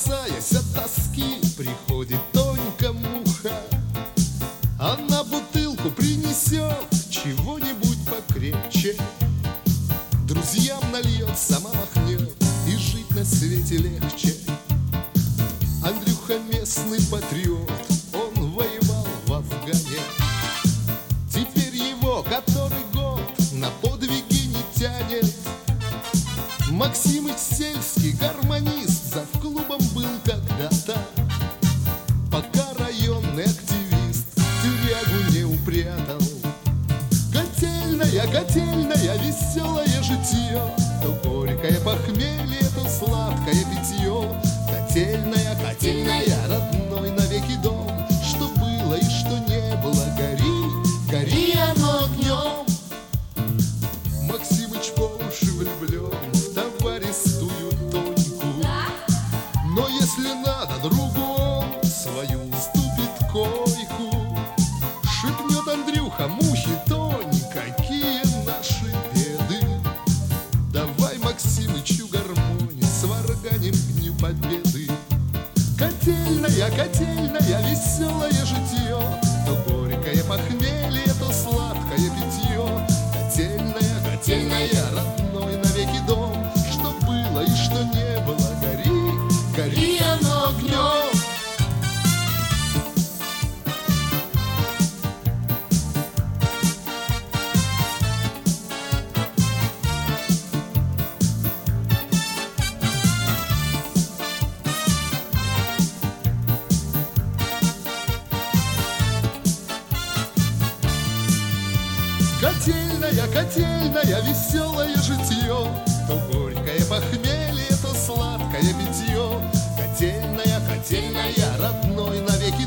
спасаясь от тоски, приходит Тонька Муха. Она бутылку принесет, чего-нибудь покрепче, друзьям нальет, сама махнет, и жить на свете легче. Андрюха местный патриот, он воевал в Афгане. Теперь его который год на подвиги не тянет. Максимыч сельский гармонист, завклубом был когда-то, пока районный активист тюрягу не упрятал. Котельная, котельная, веселое житье, то горькое похмелье, то сладкое питье. Котельная, котельная, родной навеки дом, что было и что не было, гори, гори оно огнем. Максимыч по уши влюблен в товаристую Тоньку, но если надо другу, он свою уступит койку. Шепнет Андрюха Мухе: Тонь, какие наши беды, давай Максимычу гармонь, сварганим к дню победы. Котельная, котельная, веселое житье, то горькое похмелье, то сладкое питье. Котельная, котельная, родной навеки дом, что было и что не было, гори, гори оно огнем. Котельная, котельная, веселое житье, то горькое похмелье, то сладкое питье. Котельная, котельная, родной навеки